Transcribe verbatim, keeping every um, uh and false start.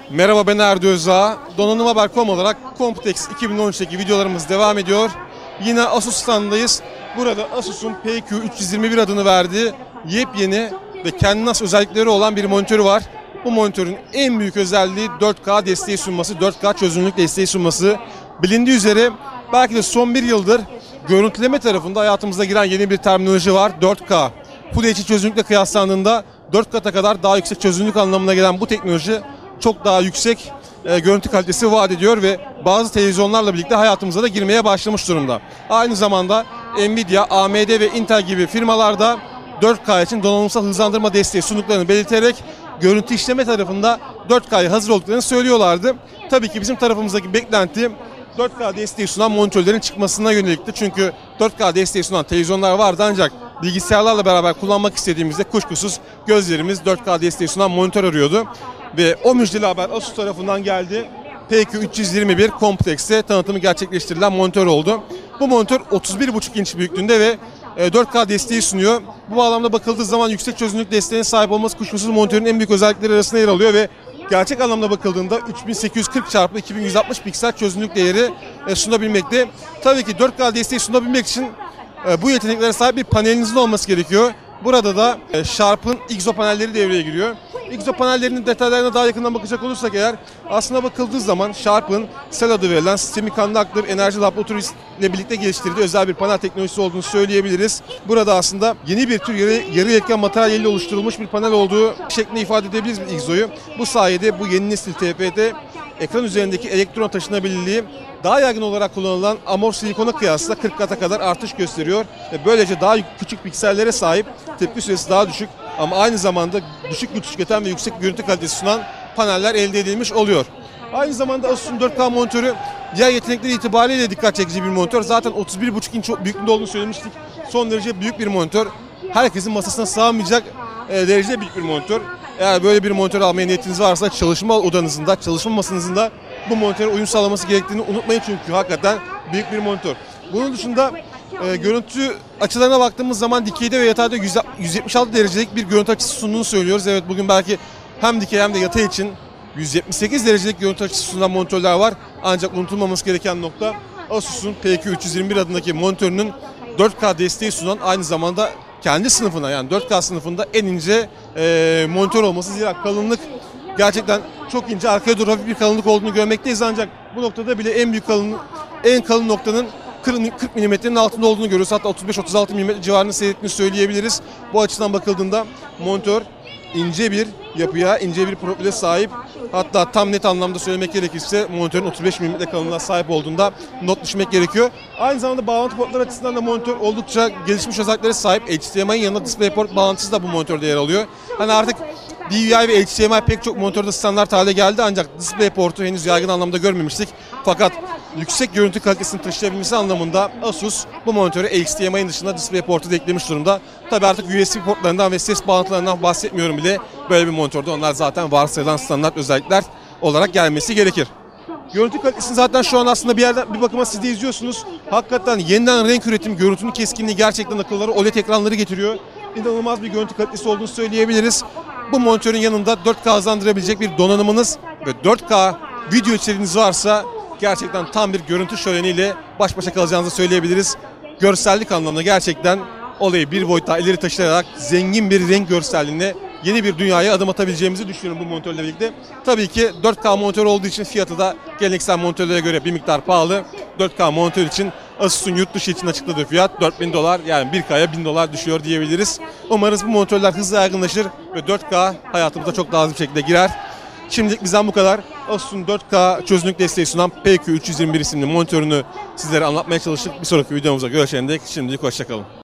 Merhaba, ben Erdi Özdağ. Donanım Haber nokta com olarak Computex iki bin on üçteki videolarımız devam ediyor. Yine Asus standındayız. Burada Asus'un P Q üç yüz yirmi bir adını verdiği yepyeni ve kendine has özellikleri olan bir monitörü var. Bu monitörün en büyük özelliği dört K desteği sunması, dört K çözünürlük desteği sunması. Bilindiği üzere belki de son bir yıldır görüntüleme tarafında hayatımıza giren yeni bir terminoloji var. dört K. Full H D çözünürlükle kıyaslandığında dört kata kadar daha yüksek çözünürlük anlamına gelen bu teknoloji çok daha yüksek e, görüntü kalitesi vaat ediyor ve bazı televizyonlarla birlikte hayatımıza da girmeye başlamış durumda. Aynı zamanda Nvidia, A M D ve Intel gibi firmalarda dört K için donanımsal hızlandırma desteği sunduklarını belirterek görüntü işleme tarafında dört K'ya hazır olduklarını söylüyorlardı. Tabii ki bizim tarafımızdaki beklenti dört K desteği sunan monitörlerin çıkmasına yönelikti. Çünkü dört K desteği sunan televizyonlar vardı ancak bilgisayarlarla beraber kullanmak istediğimizde kuşkusuz gözlerimiz dört K desteği sunan monitör arıyordu. Ve o müjdeli haber Asus tarafından geldi. P Q üç yüz yirmi bir Complex'te tanıtımı gerçekleştirilen monitör oldu. Bu monitör otuz bir buçuk inç büyüklüğünde ve dört K desteği sunuyor. Bu bağlamda bakıldığı zaman yüksek çözünürlük desteğine sahip olması kuşkusuz monitörün en büyük özellikleri arasında yer alıyor ve gerçek anlamda bakıldığında üç bin sekiz yüz kırk çarpı iki bin yüz altmış piksel çözünürlük değeri sunabilmekte. Tabii ki dört K desteği sunabilmek için bu yeteneklere sahip bir panelinizin olması gerekiyor. Burada da Sharp'ın X O panelleri devreye giriyor. X O panellerinin detaylarına daha yakından bakacak olursak eğer aslına bakıldığı zaman Sharp'ın S E L adı verilen Semiconductor Energy Laboratory ile birlikte geliştirdiği özel bir panel teknolojisi olduğunu söyleyebiliriz. Burada aslında yeni bir tür yarı, yarı iletken materyaliyle oluşturulmuş bir panel olduğu şeklinde ifade edebiliriz X O'yu. Bu sayede bu yeni nesil T F T ekran üzerindeki elektron taşınabilirliği daha yaygın olarak kullanılan amorf silikona kıyasla kırk kata kadar artış gösteriyor ve böylece daha küçük piksellere sahip, tepki süresi daha düşük ama aynı zamanda düşük güç tüketen ve yüksek görüntü kalitesi sunan paneller elde edilmiş oluyor. Aynı zamanda Asus'un dört K monitörü diğer yetenekleri itibariyle dikkat çekici bir monitör. Zaten otuz bir buçuk inç büyüklüğünde olduğunu söylemiştik. Son derece büyük bir monitör. Herkesin masasına sığamayacak derecede büyük bir monitör. Eğer böyle bir monitör almaya niyetiniz varsa çalışma odanızda, çalışma masanızda bu monitöre uyum sağlaması gerektiğini unutmayın çünkü hakikaten büyük bir monitör. Bunun dışında e, görüntü açılarına baktığımız zaman dikeyde ve yatayda yüz yetmiş altı derecelik bir görüntü açısı sunduğunu söylüyoruz. Evet, bugün belki hem dikey hem de yatay için yüz yetmiş sekiz derecelik görüntü açısı sunan monitörler var. Ancak unutulmaması gereken nokta Asus'un P Q üç yüz yirmi bir adındaki monitörünün dört K desteği sunan aynı zamanda kendi sınıfına yani dört K sınıfında en ince e, monitör olması. Zira kalınlık gerçekten çok ince, arkaya doğru hafif bir kalınlık olduğunu görmekteyiz ancak bu noktada bile en büyük kalın, en kalın noktanın kırk milimetrenin altında olduğunu görüyoruz. Hatta otuz beş otuz altı milimetre civarında seyrettiğini söyleyebiliriz. Bu açıdan bakıldığında monitör ince bir yapıya, ince bir profile sahip. Hatta tam net anlamda söylemek gerekirse monitörün otuz beş milimetre kalınlığına sahip olduğunda not düşmek gerekiyor. Aynı zamanda bağlantı portları açısından da monitör oldukça gelişmiş özelliklere sahip. H D M I'nin yanında DisplayPort bağlantısı da bu monitörde yer alıyor. Hani artık D V I ve H D M I pek çok monitörde standart hale geldi ancak DisplayPort'u henüz yaygın anlamda görmemiştik. Fakat yüksek görüntü kalitesini taşıyabilmesi anlamında Asus bu monitöre H D M I'nin dışında DisplayPort'u da eklemiş durumda. Tabi artık U S B portlarından ve ses bağlantılarından bahsetmiyorum bile. Böyle bir monitörde onlar zaten varsayılan standart özellikler olarak gelmesi gerekir. Görüntü kalitesini zaten şu an aslında bir yerden bir bakıma siz de izliyorsunuz. Hakikaten yeniden renk üretim, görüntünün keskinliği gerçekten akıllara O L E D ekranları getiriyor. İnanılmaz bir görüntü kalitesi olduğunu söyleyebiliriz. Bu monitörün yanında dört K hızlandırabilecek bir donanımınız ve dört K video içeriğiniz varsa gerçekten tam bir görüntü şöleniyle baş başa kalacağınızı söyleyebiliriz. Görsellik anlamında gerçekten olayı bir boyut daha ileri taşıyarak zengin bir renk görselliğine yeni bir dünyaya adım atabileceğimizi düşünüyorum bu monitörle birlikte. Tabii ki dört K monitör olduğu için fiyatı da geleneksel monitörlere göre bir miktar pahalı. dört K monitör için Asus'un yurt dışı için açıkladığı fiyat dört bin dolar, yani bir K'ya bin dolar düşüyor diyebiliriz. Umarız bu monitörler hızla yaygınlaşır ve dört K hayatımıza çok daha hızlı bir şekilde girer. Şimdilik bizden bu kadar. Asus'un dört K çözünürlük desteği sunan P Q üç yüz yirmi bir isimli monitörünü sizlere anlatmaya çalıştık. Bir sonraki videomuzda görüşene dek şimdilik hoşçakalın.